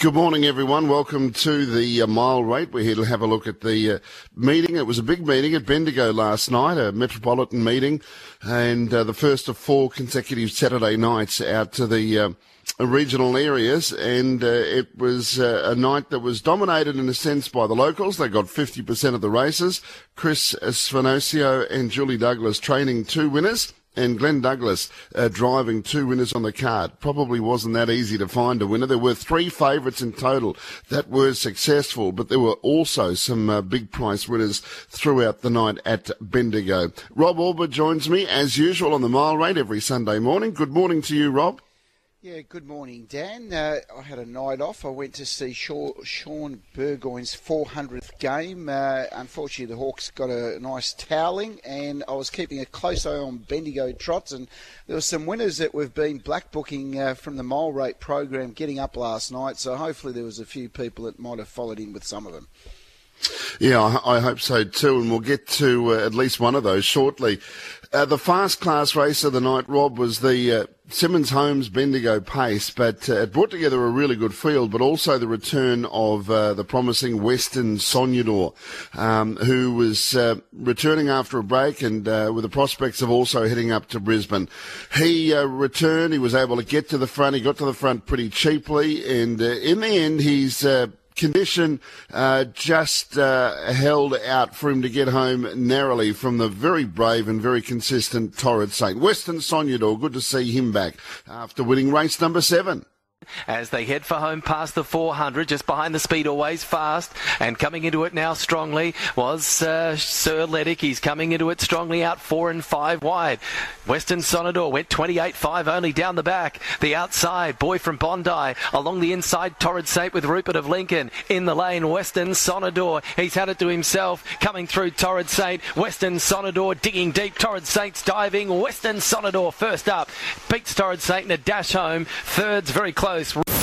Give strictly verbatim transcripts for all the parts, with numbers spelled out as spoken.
Good morning, everyone. Welcome to the uh, mile rate. We're here to have a look at the uh, meeting. It was a big meeting at Bendigo last night, a metropolitan meeting, and uh, the first of four consecutive Saturday nights out to the uh, regional areas. And uh, it was uh, a night that was dominated in a sense by the locals. They got fifty percent of the races. Chris Svenocio and Julie Douglas training two winners, and Glenn Douglas uh, driving two winners on the card. Probably wasn't that easy to find a winner. There were three favourites in total that were successful, but there were also some uh, big price winners throughout the night at Bendigo. Rob Alber joins me, as usual, on the mile rate every Sunday morning. Good morning to you, Rob. Yeah, good morning, Dan. Uh, I had a night off. I went to see Shaw, Sean Burgoyne's four hundredth game. Uh, unfortunately, the Hawks got a nice toweling, and I was keeping a close eye on Bendigo trots, and there were some winners that we've been black booking uh, from the mile rate program getting up last night, so hopefully there was a few people that might have followed in with some of them. Yeah, I, I hope so too, and we'll get to uh, at least one of those shortly. Uh, the fast class race of the night, Rob, was the uh, Simmons Holmes Bendigo Pace, but uh, it brought together a really good field, but also the return of uh, the promising Western Sognador, um, who was uh, returning after a break and uh, with the prospects of also heading up to Brisbane. He uh, returned, he was able to get to the front, he got to the front pretty cheaply, and uh, in the end he's... Uh, Condition uh, just uh, held out for him to get home narrowly from the very brave and very consistent Torrid Saint. Western Sognador, good to see him back after winning race number seven. As they head for home past the four hundred, just behind the speed, always fast, and coming into it now strongly was uh, Sir Ledick. He's coming into it strongly out four and five wide. Western Sognador went twenty-eight five only down the back. The outside, Boy from Bondi. Along the inside, Torrid Saint with Rupert of Lincoln. In the lane, Western Sognador. He's had it to himself. Coming through Torrid Saint. Western Sognador digging deep. Torrid Saint's diving. Western Sognador first up. Beats Torrid Saint in a dash home. Third's very close.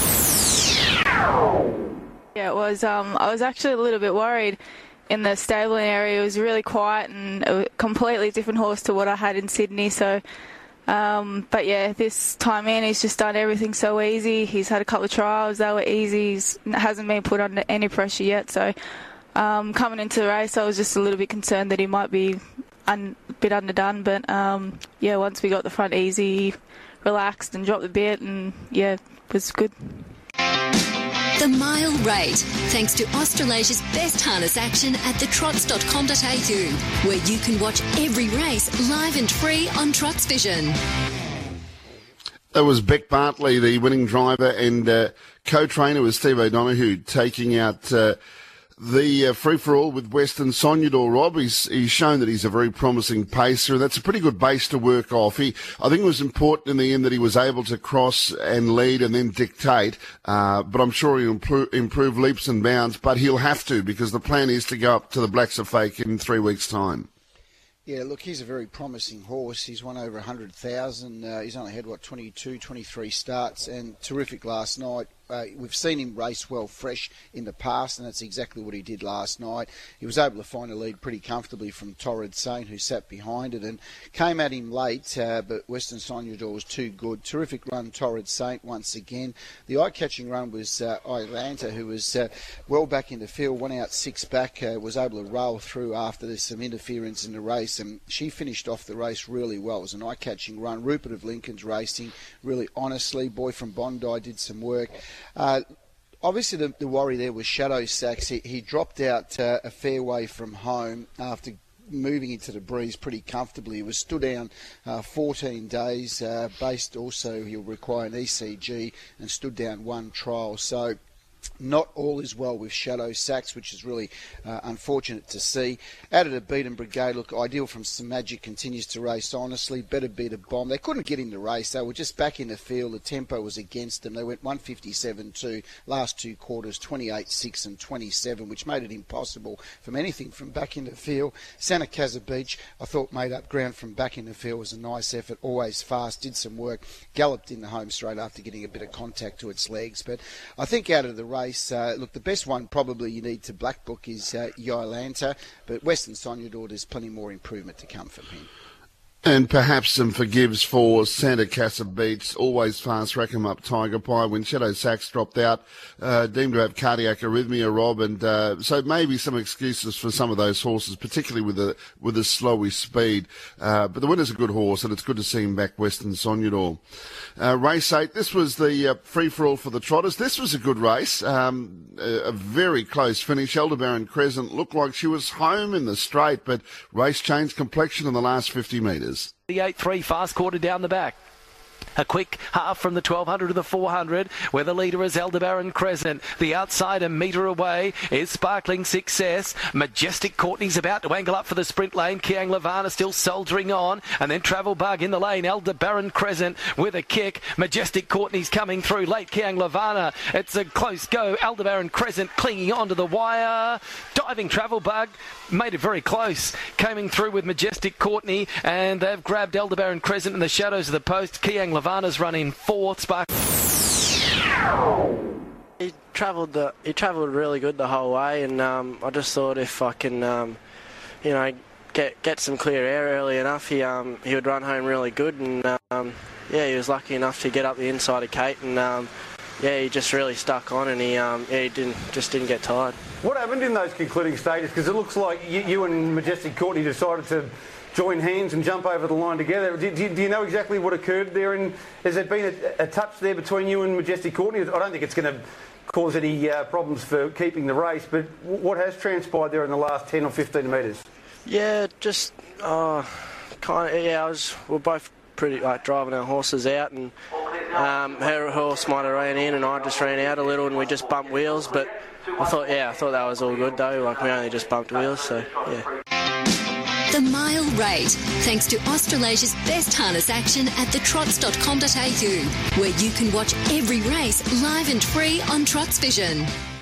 Yeah, it was. Um, I was actually a little bit worried in the stabling area. It was really quiet and a completely different horse to what I had in Sydney. So, um, but yeah, this time in, he's just done everything so easy. He's had a couple of trials; they were easy. He hasn't been put under any pressure yet. So, um, coming into the race, I was just a little bit concerned that he might be un- a bit underdone. But um, yeah, once we got the front easy, he relaxed and dropped the bit, and yeah, it was good. The Mile Rate, thanks to Australasia's best harness action at the trots dot com dot a u, where you can watch every race live and free on Trots Vision. That was Beck Bartley, the winning driver, and uh, co-trainer with Steve O'Donoghue, taking out uh, the uh, free-for-all with Western Sognador. Rob, he's, he's shown that he's a very promising pacer, and that's a pretty good base to work off. He, I think it was important in the end that he was able to cross and lead and then dictate, uh, but I'm sure he'll improve, improve leaps and bounds, but he'll have to, because the plan is to go up to the Blacks of Fake in three weeks' time. Yeah, look, he's a very promising horse. He's won over one hundred thousand. Uh, he's only had, what, twenty-two, twenty-three starts, and terrific last night. Uh, we've seen him race well fresh in the past, and that's exactly what he did last night. He was able to find a lead pretty comfortably from Torrid Saint, who sat behind it, and came at him late, uh, but Western Sognador was too good. Terrific run, Torrid Saint, once again. The eye-catching run was uh, Iolanta, who was uh, well back in the field, one out, six back, uh, was able to roll through after there's some interference in the race, and she finished off the race really well. It was an eye-catching run. Rupert of Lincoln's racing really honestly. Boy from Bondi did some work. Uh, obviously, the, the worry there was Shadow Sachs. He, he dropped out uh, a fair way from home after moving into the breeze pretty comfortably. He was stood down uh, fourteen days, uh, based also he'll require an E C G, and stood down one trial. So not all is well with Shadow Sachs, which is really uh, unfortunate to see. Added a Beaten Brigade, look, Ideal from Some Magic continues to race honestly. Better Beat a Bomb. They couldn't get in the race. They were just back in the field. The tempo was against them. They went one fifty-seven two, last two quarters, twenty-eight six and twenty-seven, which made it impossible from anything from back in the field. Santa Casa Beach, I thought, made up ground from back in the field. Was a nice effort, always fast, did some work, galloped in the home straight after getting a bit of contact to its legs. But I think out of the race, uh, look, the best one probably you need to black book is uh, Iolanta, but Western Sognador, there's plenty more improvement to come from him. And perhaps some forgives for Santa Casa Beach, always fast, rack 'em up Tiger Pie when Shadow Sachs dropped out, uh, deemed to have cardiac arrhythmia, Rob, and uh, so maybe some excuses for some of those horses, particularly with the with the slowy speed. Uh, but the winner's a good horse, and it's good to see him back, Western Sonador. Uh, race eight, this was the uh, free-for-all for the trotters. This was a good race, um, a, a very close finish. Aldebaran Crescent looked like she was home in the straight, but race changed complexion in the last fifty metres. The eight three fast quarter down the back. A quick half from the twelve hundred to the four hundred, where the leader is Aldebaran Crescent. The outside a metre away is Sparkling Success. Majestic Courtney's about to angle up for the sprint lane. Kiang Lavana still soldiering on. And then Travel Bug in the lane. Aldebaran Crescent with a kick. Majestic Courtney's coming through late. Kiang Lavana. It's a close go. Aldebaran Crescent clinging onto the wire. Diving Travel Bug made it very close. Coming through with Majestic Courtney. And they've grabbed Aldebaran Crescent in the shadows of the post. Kiang Lavana's running fourth. Spark. He travelled the he travelled really good the whole way, and um, I just thought if I can, um, you know, get get some clear air early enough, he um, he would run home really good, and um, yeah, he was lucky enough to get up the inside of Kate, and um, yeah, he just really stuck on, and he um, yeah, he didn't just didn't get tired. What happened in those concluding stages? Because it looks like you, you and Majestic Courtney decided to join hands and jump over the line together. Do, do, do you know exactly what occurred there? And has there been a, a touch there between you and Majestic Courtney? I don't think it's going to cause any uh, problems for keeping the race, but w- what has transpired there in the last ten or fifteen metres? Yeah, just uh, kind of. Yeah, I was. We're both pretty like driving our horses out, and um, her horse might have ran in, and I just ran out a little, and we just bumped wheels. But I thought, yeah, I thought that was all good though. Like we only just bumped wheels, so yeah. The Mile Rate, thanks to Australasia's best harness action at the trots dot com dot a u, where you can watch every race live and free on Trots Vision.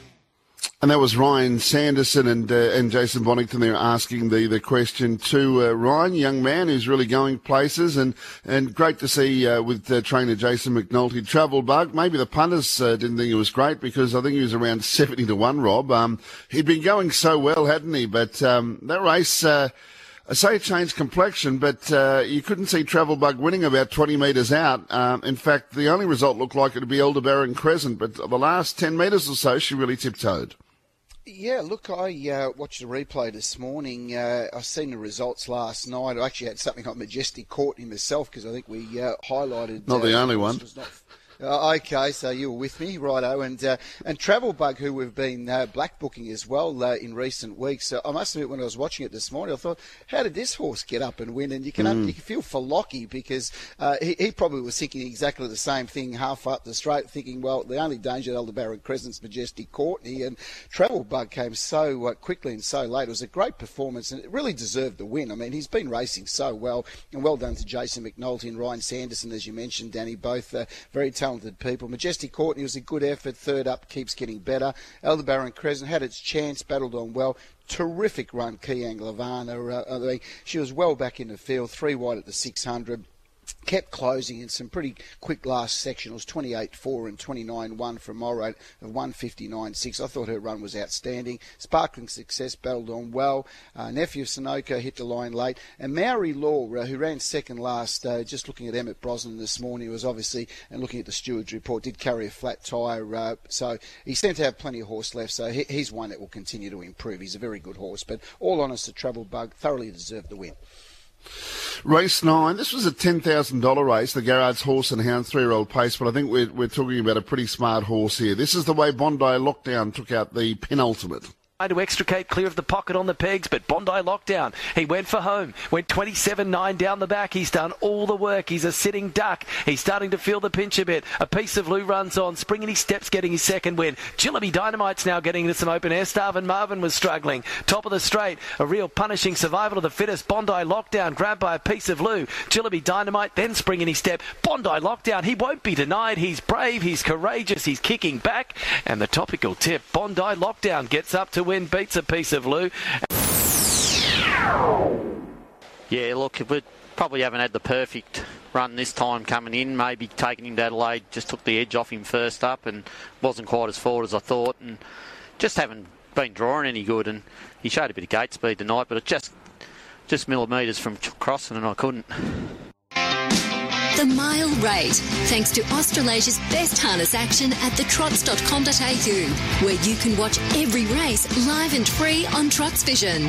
And that was Ryan Sanderson and uh, and Jason Bonington there asking the, the question to uh, Ryan, young man who's really going places, and, and great to see uh, with uh, trainer Jason McNulty. Travel Bug, maybe the punters uh, didn't think it was great because I think he was around seventy to one, Rob. Um, he'd been going so well, hadn't he? But um, that race... Uh, I say it changed complexion, but uh, you couldn't see Travel Bug winning about twenty metres out. Um, in fact, the only result looked like it would be Aldebaran Crescent, but the last ten metres or so, she really tiptoed. Yeah, look, I uh, watched the replay this morning. Uh, I've seen the results last night. I actually had something like Majestic Courtney myself because I think we uh, highlighted... Not the uh, only one. Was not Uh, okay, so you were with me, righto, and uh, and Travel Bug, who we've been uh, black booking as well uh, in recent weeks. So I must admit, when I was watching it this morning, I thought, how did this horse get up and win? And you can mm. you can feel for Lockie because uh, he, he probably was thinking exactly the same thing half up the straight, thinking, well, the only danger at Aldebaran Crescent's Majestic Courtney, and Travel Bug came so uh, quickly and so late. It was a great performance, and it really deserved the win. I mean, he's been racing so well, and well done to Jason McNulty and Ryan Sanderson, as you mentioned, Danny, both uh, very talented people. Majestic Courtney was a good effort, third up, keeps getting better. Aldebaran Crescent had its chance, battled on well. Terrific run, Kiang Lavana. Uh, I mean, she was well back in the field, three wide at the six hundred. Kept closing in some pretty quick last sectionals, twenty-eight four and twenty-nine one from mile rate of one fifty-nine six. I thought her run was outstanding. Sparkling Success battled on well. Uh, Nephew Sunoco hit the line late. And Maori Law, uh, who ran second last, uh, just looking at Emmett Brosnan this morning, was obviously, and looking at the steward's report, did carry a flat tyre. Uh, so he seemed to have plenty of horse left. So he, he's one that will continue to improve. He's a very good horse. But all honest, the Travel Bug thoroughly deserved the win. Race nine, this was a ten thousand dollars race, the Garrard's Horse and Hound three-year-old pace, but I think we're, we're talking about a pretty smart horse here. This is the way Bondi Lockdown took out the penultimate. Trying to extricate clear of the pocket on the pegs, but Bondi Lockdown, he went for home, went twenty-seven nine down the back. He's done all the work. He's a sitting duck. He's starting to feel the pinch a bit. A Piece of Lou runs on, springing his steps, getting his second win. Jillaby Dynamite's now getting into some open air. Starvin Marvin was struggling. Top of the straight, a real punishing survival of the fittest. Bondi Lockdown grabbed by a Piece of Lou. Jillaby Dynamite then springing his step. Bondi Lockdown, he won't be denied. He's brave, he's courageous, he's kicking back. And the topical tip, Bondi Lockdown gets up to win, beats a Piece of Lou. Yeah, look, we probably haven't had the perfect run this time coming in. Maybe taking him to Adelaide just took the edge off him first up and wasn't quite as forward as I thought, and just haven't been drawing any good. And he showed a bit of gate speed tonight, but it just just millimetres from crossing and I couldn't. The Mile Rate, thanks to Australasia's best harness action at the trots dot com dot a u, where you can watch every race live and free on Trots Vision.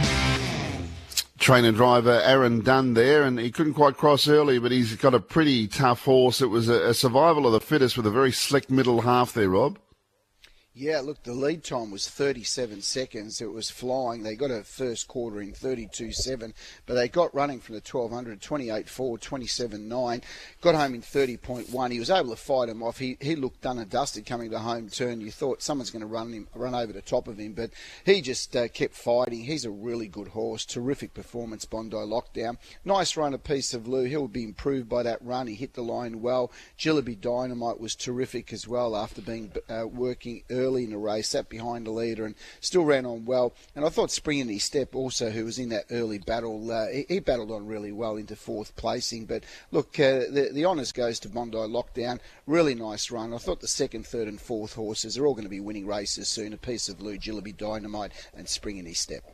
Trainer driver Aaron Dunn there, and he couldn't quite cross early, but he's got a pretty tough horse. It was a, a survival of the fittest with a very slick middle half there, Rob. Yeah, look, the lead time was thirty-seven seconds. It was flying. They got a first quarter in thirty-two seven, but they got running from the twelve hundred, twenty-eight four, twenty-seven nine, got home in thirty point one. He was able to fight him off. He he looked done and dusted coming to home turn. You thought someone's going to run him, run over the top of him, but he just uh, kept fighting. He's a really good horse. Terrific performance, Bondi Lockdown. Nice run, a piece of Lou. He'll be improved by that run. He hit the line well. Jillaby Dynamite was terrific as well after being uh, working early in the race, sat behind the leader and still ran on well. And I thought Spring in His Step also, who was in that early battle, uh, he, he battled on really well into fourth placing. But look, uh, the, the honours goes to Bondi Lockdown. Really nice run. I thought the second, third and fourth horses are all going to be winning races soon. A piece of Lou, Jillaby Dynamite and Spring in His Step.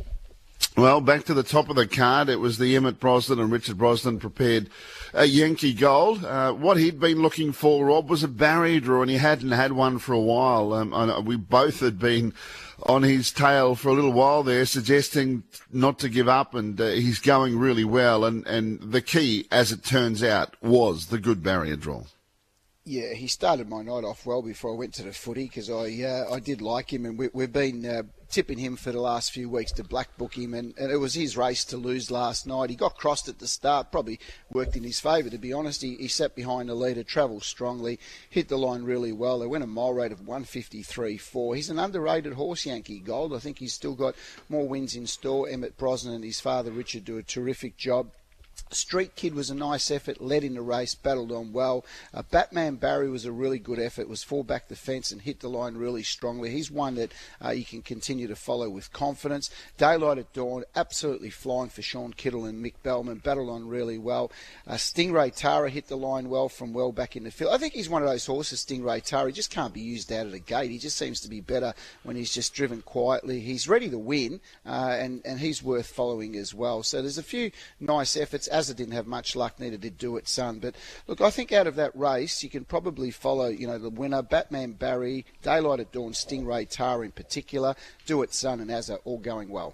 Well, back to the top of the card, it was the Emmett Brosnan and Richard Brosnan prepared uh, Yankee Gold. Uh, what he'd been looking for, Rob, was a barrier draw, and he hadn't had one for a while. Um, I, we both had been on his tail for a little while there, suggesting not to give up, and uh, he's going really well. And, and the key, as it turns out, was the good barrier draw. Yeah, he started my night off well before I went to the footy because I uh, I did like him, and we, we've been uh, tipping him for the last few weeks to black book him, and, and it was his race to lose last night. He got crossed at the start, probably worked in his favour, to be honest. He, he sat behind the leader, travelled strongly, hit the line really well. They went a mile rate of one fifty-three four. He's an underrated horse, Yankee Gold. I think he's still got more wins in store. Emmett Brosnan and his father Richard do a terrific job. Street Kid was a nice effort, led in the race, battled on well. Uh, Batman Barry was a really good effort, was fall back the fence and hit the line really strongly. He's one that uh, you can continue to follow with confidence. Daylight at Dawn, absolutely flying for Sean Kittle and Mick Bellman, battled on really well. Uh, Stingray Tara hit the line well from well back in the field. I think he's one of those horses, Stingray Tara. He just can't be used out of the gate. He just seems to be better when he's just driven quietly. He's ready to win, uh, and, and he's worth following as well. So there's a few nice efforts. As it didn't have much luck, neither did Do It Son. But look, I think out of that race, you can probably follow, you know, the winner, Batman Barry, Daylight at Dawn, Stingray Tara in particular, Do It Son and Azza all going well.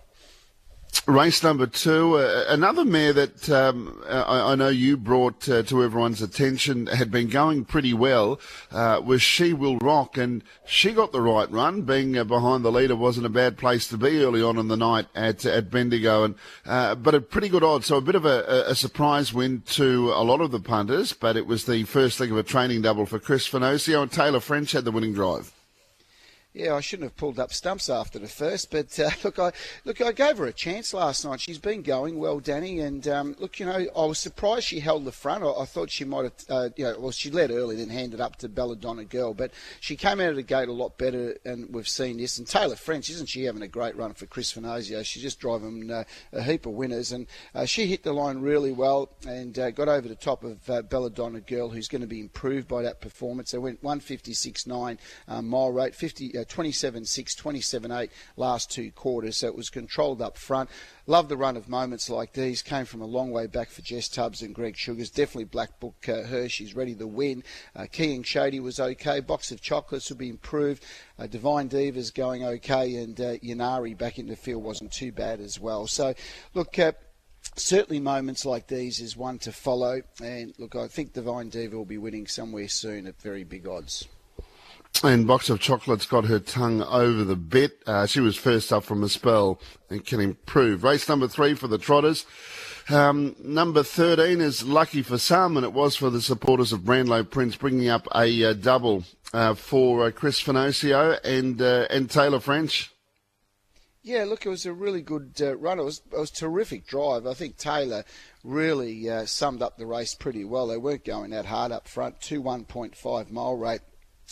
Race number two, uh, another mare that um, I, I know you brought uh, to everyone's attention, had been going pretty well, uh, was She Will Rock, and she got the right run. Being uh, behind the leader wasn't a bad place to be early on in the night at at Bendigo, and uh, but a pretty good odds. So a bit of a, a surprise win to a lot of the punters, but it was the first leg of a training double for Chris Finocio, and Taylor French had the winning drive. Yeah, I shouldn't have pulled up stumps after the first, but uh, look, I look, I gave her a chance last night. She's been going well, Danny, and um, look, you know, I was surprised she held the front. I, I thought she might have, uh, you know, well, she led early, then handed up to Belladonna Girl, but she came out of the gate a lot better, and we've seen this. And Taylor French, isn't she having a great run for Chris Finocio? She's just driving uh, a heap of winners, and uh, she hit the line really well and uh, got over the top of uh, Belladonna Girl, who's going to be improved by that performance. They went one fifty-six nine uh, mile rate, fifty. Uh, twenty-seven six, twenty-seven eight last two quarters, so it was controlled up front. Love the run of moments like these. Came from a long way back for Jess Tubbs and Greg Sugars. Definitely Black Book uh, her. She's ready to win. Uh, Keying Shady was okay. Box of Chocolates will be improved. Uh, Divine Diva's going okay, and uh, Yanari back in the field wasn't too bad as well. So, look, uh, certainly moments like these is one to follow. And, look, I think Divine Diva will be winning somewhere soon at very big odds. And Box of Chocolates got her tongue over the bit. Uh, she was first up from a spell and can improve. Race number three for the Trotters. Um, number thirteen is lucky for some, and it was for the supporters of Brandlow Prince, bringing up a uh, double uh, for uh, Chris Finocio and uh, and Taylor French. Yeah, look, it was a really good uh, run. It was, it was a terrific drive. I think Taylor really uh, summed up the race pretty well. They weren't going that hard up front. two one point five mile rate.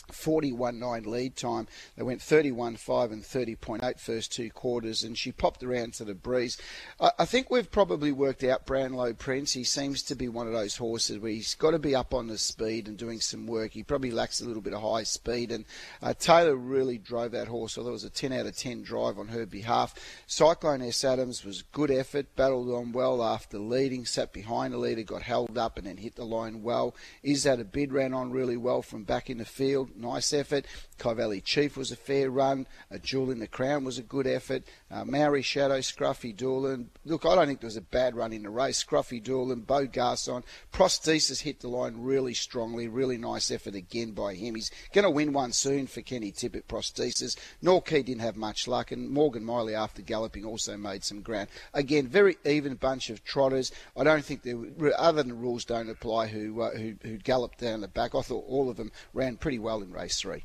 forty-one nine lead time. They went thirty-one five and thirty point eight first two quarters, and she popped around to the breeze. I, I think we've probably worked out Brownlow Prince. He seems to be one of those horses where he's got to be up on the speed and doing some work. He probably lacks a little bit of high speed, and uh, Taylor really drove that horse, so there was a ten out of ten drive on her behalf. Cyclone S. Adams was good effort, battled on well after leading, sat behind the leader, got held up and then hit the line well. Is that a bid ran on really well from back in the field. Nice effort. Kyvalley Chief was a fair run. A Jewel in the Crown was a good effort. Uh, Maori Shadow, Scruffy Doolan. Look, I don't think there was a bad run in the race. Scruffy Doolan, Beau Garçon. Prosthesis hit the line really strongly. Really nice effort again by him. He's going to win one soon for Kenny Tippett, Prosthesis. Norkey didn't have much luck, and Morgan Miley, after galloping, also made some ground. Again, very even bunch of trotters. I don't think there were, other than the rules don't apply, who, uh, who, who galloped down the back. I thought all of them ran pretty well in race three.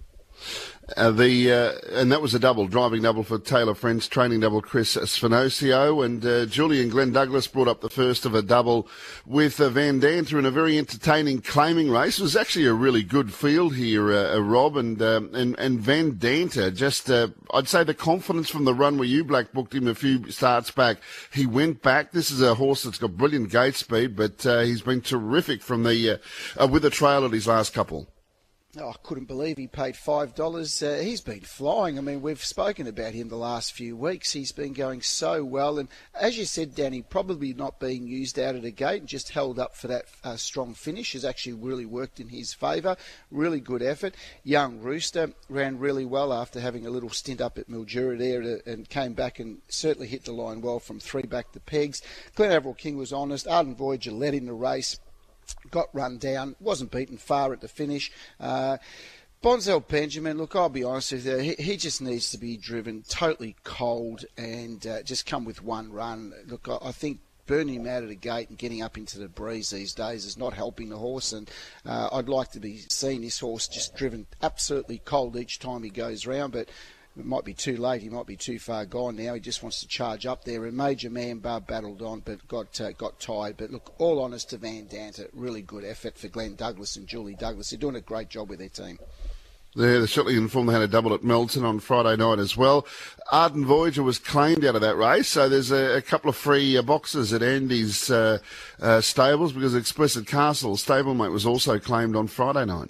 Uh, the uh, and that was a double, driving double for Taylor French, training double Chris Sfinosio, and uh, Julian Glenn Douglas brought up the first of a double with uh, Van Danter in a very entertaining claiming race. It was actually a really good field here, uh, uh, Rob, and, um, and and Van Danter, just uh, I'd say the confidence from the run where you black booked him a few starts back. He went back. This is a horse that's got brilliant gate speed, but uh, he's been terrific from the uh, uh, with the trail at his last couple. Oh, I couldn't believe he paid five dollars. Uh, he's been flying. I mean, we've spoken about him the last few weeks. He's been going so well. And as you said, Danny, probably not being used out of the gate and just held up for that uh, strong finish has actually really worked in his favour. Really good effort. Young Rooster ran really well after having a little stint up at Mildura there to, and came back and certainly hit the line well from three back to pegs. Glen Averill King was honest. Ardent Voyager led in the race. Got run down, wasn't beaten far at the finish. Uh, Bonzel Benjamin, look, I'll be honest with you, he, he just needs to be driven totally cold and uh, just come with one run. Look, I, I think burning him out of the gate and getting up into the breeze these days is not helping the horse, and uh, I'd like to be seeing this horse just driven absolutely cold each time he goes round, but it might be too late. He might be too far gone now. He just wants to charge up there. And Major Manbar battled on, but got uh, got tired. But look, all honest to Van Danter, really good effort for Glenn Douglas and Julie Douglas. They're doing a great job with their team. Yeah, they're certainly informed they had a double at Melton on Friday night as well. Ardent Voyager was claimed out of that race, so there's a, a couple of free uh, boxes at Andy's uh, uh, stables because Explicit Castle stablemate was also claimed on Friday night.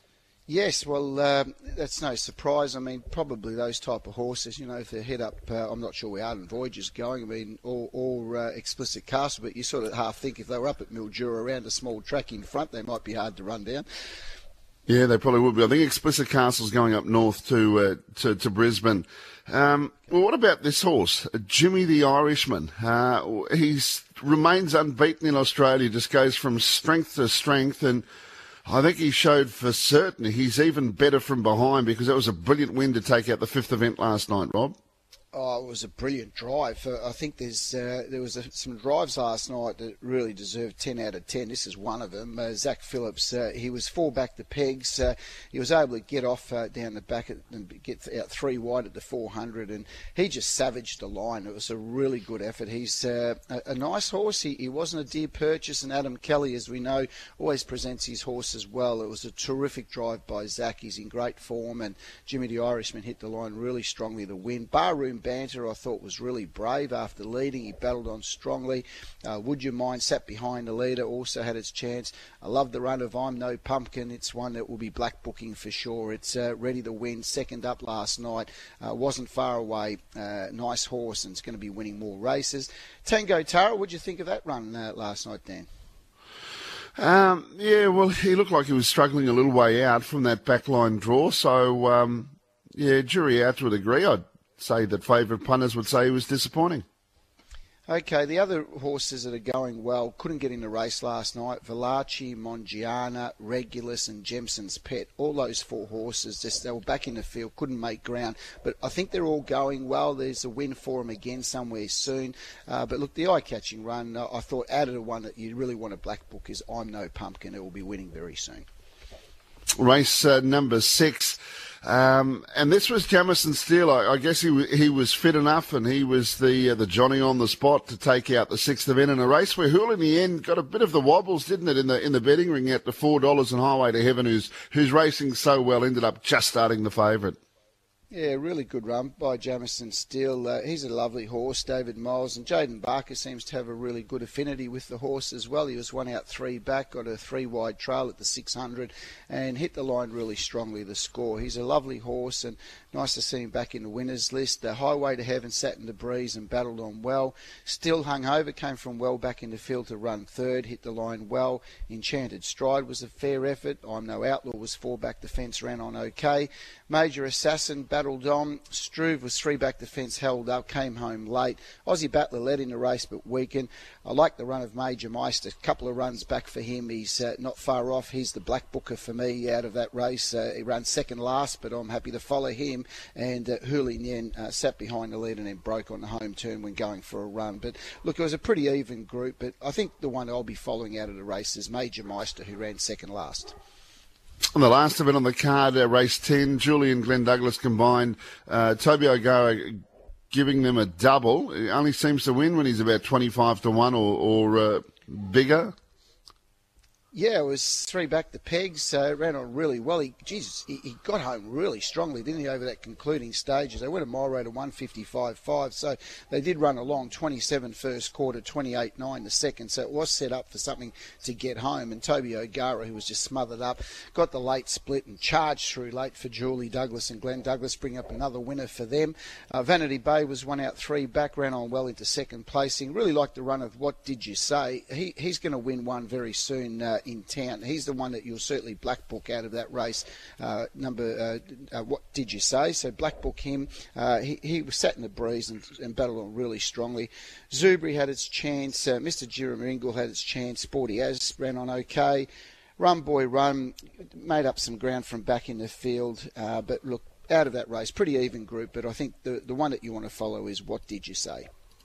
Yes, well, um, that's no surprise. I mean, probably those type of horses, you know, if they head up, uh, I'm not sure where Ardent Voyager's going, I mean, or, or uh, Explicit Castle, but you sort of half think if they were up at Mildura around a small track in front, they might be hard to run down. Yeah, they probably would be. I think Explicit Castle's going up north to uh, to, to Brisbane. Um, well, what about this horse, Jimmy the Irishman? Uh, he remains unbeaten in Australia, just goes from strength to strength, and I think he showed for certain he's even better from behind because that was a brilliant win to take out the fifth event last night, Rob. Oh, it was a brilliant drive. Uh, I think there's uh, there was a, some drives last night that really deserved ten out of ten. This is one of them. Uh, Zach Phillips, uh, he was four back to pegs. Uh, he was able to get off uh, down the back and get out three wide at the four hundred, and he just savaged the line. It was a really good effort. He's uh, a, a nice horse. He, he wasn't a dear purchase, and Adam Kelly, as we know, always presents his horses well. It was a terrific drive by Zach. He's in great form, and Jimmy the Irishman hit the line really strongly to win. Barroom Banter, I thought, was really brave after leading. He battled on strongly. Uh, Would You Mind sat behind the leader, also had its chance. I love the run of I'm No Pumpkin. It's one that will be black booking for sure. It's uh, ready to win. Second up last night. Uh, wasn't far away. Uh, nice horse, and it's going to be winning more races. Tango Tara, what did you think of that run uh, last night, Dan? Um, yeah, well, he looked like he was struggling a little way out from that backline draw. So, um, yeah, jury out would agree. I'd say that favourite punters would say he was disappointing. Okay, the other horses that are going well couldn't get in the race last night. Valachi, Mongiana, Regulus and Jemson's Pet. All those four horses, just they were back in the field, couldn't make ground. But I think they're all going well. There's a win for them again somewhere soon. Uh, but look, the eye-catching run, uh, I thought added a one that you really want to black book is I'm No Pumpkin. It will be winning very soon. race uh, number six. Um, and this was Jamison Steele. I, I guess he w- he was fit enough, and he was the uh, the Johnny on the spot to take out the sixth event in a race where Hool in the end got a bit of the wobbles, didn't it, in the in the betting ring at the four dollars, and Highway to Heaven, who's who's racing so well, ended up just starting the favourite. Yeah, really good run by Jamison Steele. Uh, he's a lovely horse, David Miles, and Jaden Barker seems to have a really good affinity with the horse as well. He was one out, three back, got a three-wide trail at the six hundred and hit the line really strongly, the score. He's a lovely horse and nice to see him back in the winners list. The Highway to Heaven sat in the breeze and battled on well. Still hung over, came from well back in the field to run third, hit the line well. Enchanted Stride was a fair effort. I'm No Outlaw was four back the fence, ran on okay. Major Assassin battled on. Struve was three back the fence, held up, came home late. Aussie Battler led in the race but weakened. I like the run of Major Meister. A couple of runs back for him. He's uh, not far off. He's the black booker for me out of that race. Uh, he ran second last, but I'm happy to follow him. And uh, Huli Nyen uh, sat behind the lead and then broke on the home turn when going for a run. But look, it was a pretty even group. But I think the one I'll be following out of the race is Major Meister, who ran second last. On the last event on the card, uh, race ten, Julie and Glenn Douglas combined. Uh, Toby O'Gara giving them a double. He only seems to win when he's about twenty-five to one or, or uh, bigger. Yeah, it was three back the pegs, so it ran on really well. He, Jesus, he, he got home really strongly, didn't he, over that concluding stages. They went a mile rate of one fifty-five point five, so they did run along twenty-seven first quarter, twenty-eight nine the second, so it was set up for something to get home. And Toby O'Gara, who was just smothered up, got the late split and charged through late for Julie Douglas and Glenn Douglas, bring up another winner for them. Uh, Vanity Bay was one out, three back, ran on well into second placing. Really liked the run of What Did You Say? He, he's going to win one very soon uh, in town. He's the one that you'll certainly black book out of that race. Uh, number, uh, uh, What Did You Say? So black book him. Uh, he, he was sat in the breeze and, and battled on really strongly. Zubri had its chance. Uh, Mister Jiramingle had its chance. Sporty Az ran on okay. Run Boy Run made up some ground from back in the field. Uh, but look, out of that race, pretty even group. But I think the, the one that you want to follow is What Did You Say?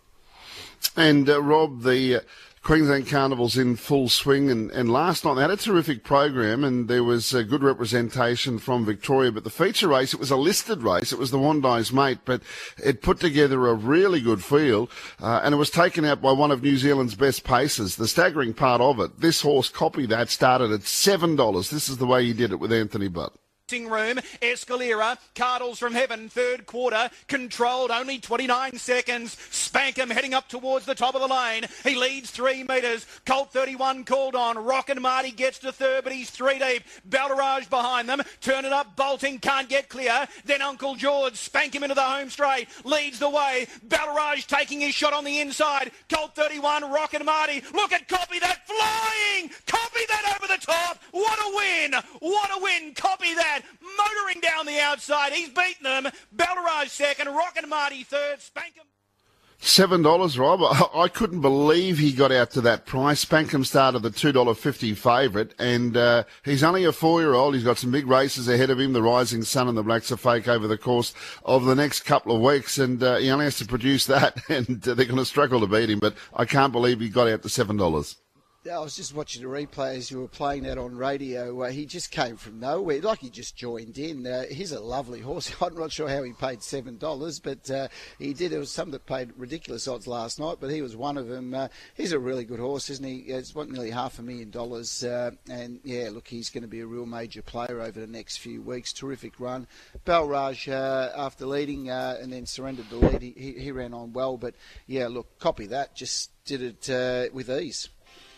And uh, Rob, the uh, Queensland Carnival's in full swing, and, and last night they had a terrific program, and there was a good representation from Victoria. But the feature race, it was a listed race. It was the Wandai's Mate, but it put together a really good field, uh, and it was taken out by one of New Zealand's best pacers. The staggering part of it, this horse, Copy That, started at seven dollars. This is the way he did it with Anthony Butt. Room, Escalera, Cardles from Heaven, third quarter, controlled only twenty-nine seconds. Spankham heading up towards the top of the lane. He leads three metres. Colt thirty-one called on. Rockin' Marty gets to third, but he's three deep. Balderage behind them. Turn it up, bolting, can't get clear. Then Uncle George, spank him into the home straight. Leads the way. Balderage taking his shot on the inside. Colt thirty-one, Rockin' Marty. Look at Copy That flying. Copy That over the top. What a win. What a win. Copy That. Motoring down the outside. He's beaten them. Balderage second. Rockin' Marty third. Spankham. Seven dollars, Rob. I, I couldn't believe he got out to that price. Spankham started the two dollar fifty favourite, and uh, he's only a four-year-old. He's got some big races ahead of him, the Rising Sun and the Blacks Are Fake, over the course of the next couple of weeks, and uh, he only has to produce that, and uh, they're going to struggle to beat him. But I can't believe he got out to seven dollars. I was just watching the replay as you were playing that on radio. Uh, he just came from nowhere, like he just joined in. Uh, he's a lovely horse. I'm not sure how he paid seven dollars, but uh, he did. There was some that paid ridiculous odds last night, but he was one of them. Uh, he's a really good horse, isn't he? It's what, nearly half a million dollars. Uh, and, yeah, look, he's going to be a real major player over the next few weeks. Terrific run. Balraj, uh, after leading uh, and then surrendered the lead, he, he ran on well. But, yeah, look, Copy That. Just did it uh, with ease.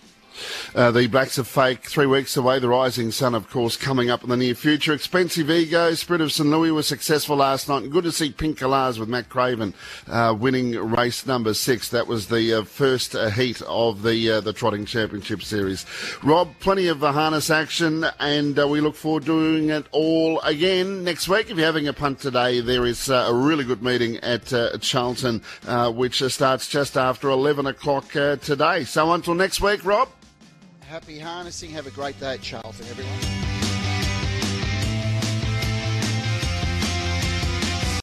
Uh, the Blacks Are Fake, three weeks away. The Rising Sun, of course, coming up in the near future. Expensive Ego, Spirit of Saint Louis was successful last night. And good to see Pink Galahs with Matt Craven uh, winning race number six. That was the uh, first uh, heat of the uh, the Trotting Championship Series. Rob, plenty of uh, harness action, and uh, we look forward to doing it all again next week. If you're having a punt today, there is uh, a really good meeting at uh, Charlton, uh, which uh, starts just after eleven o'clock uh, today. So until next week, Rob. Happy harnessing. Have a great day at Charlton, everyone.